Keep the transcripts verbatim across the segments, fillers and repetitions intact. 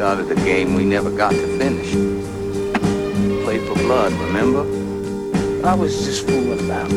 started a game we never got to finish. Played for blood, remember? But I was just fooling about.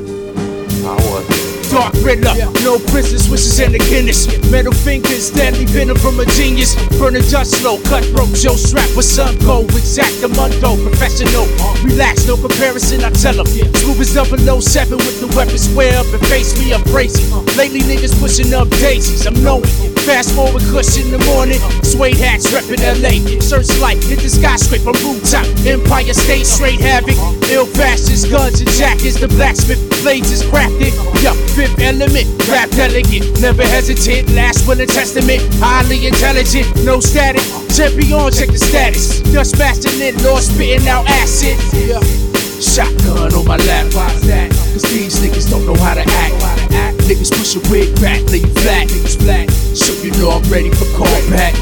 I wasn't. Dark Riddler, no prison switches in the Guinness. Metal fingers, deadly venom from a genius. Burning dust slow, cutthroat, Joe strap with sun gold. Exact the mundo, professional. Relax, no comparison, I tell them. Smooth as double oh seven with the weapon square up and face me, I'm crazy. Lately niggas pushing up daisies, I'm knowing. Fast forward, cush in the morning. Suede hats, reppin' L A. Searchlight, hit the skyscraper rooftop. Empire State, straight havoc. Ill fashions, guns and jackets. The blacksmith blades is crafted. Yup. Fifth element, rap delegate, never hesitant, last will and testament, highly intelligent, no static, champion, check the status, dust blasting in, Lord spitting out acid, yeah. Shotgun on my lap, why's that? Cause these niggas don't know how to act, niggas push a wig back, lay you flat, niggas flat, so you know I'm ready for callback,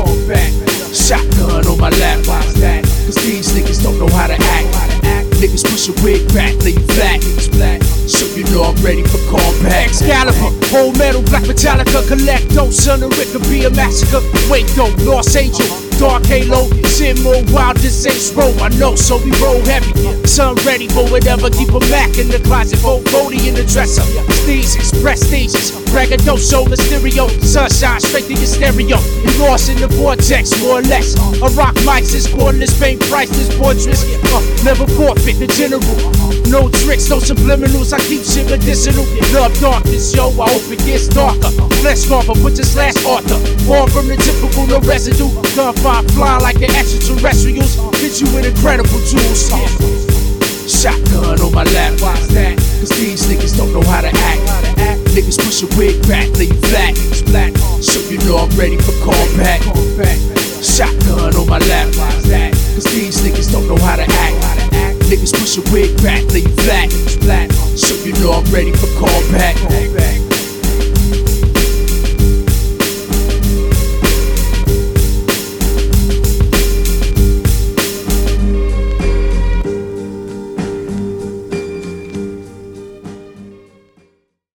shotgun on my lap, why's that? Cause these niggas don't know how to act, niggas push a wig back, lay you flat, niggas flat, so you know I'm ready for callback. Excalibur, whole metal, black Metallica, collect those, son of Rick could be a massacre. Wait though, Lost Angel, Dark Halo, sin more wild than Saints Row. I know, so we roll heavy. Sun ready for whatever, keep a Mac in the closet, vote Bodie in the dresser. Steez, express stages, braggadocio, the stereo, sunshine straight to your stereo. You lost in the vortex, more or less. A rock mics is cordless, paint priceless, portraits. Uh, never forfeit the general. No tricks, no subliminals, I keep shit medicinal. Love darkness, yo, I hope it gets darker. Flesh carver, put your slash author. Born from the typical, no residue. Gunfire fly like the extraterrestrials. Hit you with incredible tools. Uh, shotgun on my lap, why's that? Cause these niggas don't know how to act. Niggas push a wig back, lay you flat, niggas flat. So you know I'm ready for callback. Shotgun on my lap, why's that? Cause these niggas don't know how to act. Niggas push a wig back, lay you flat, niggas flat. So you know I'm ready for callback.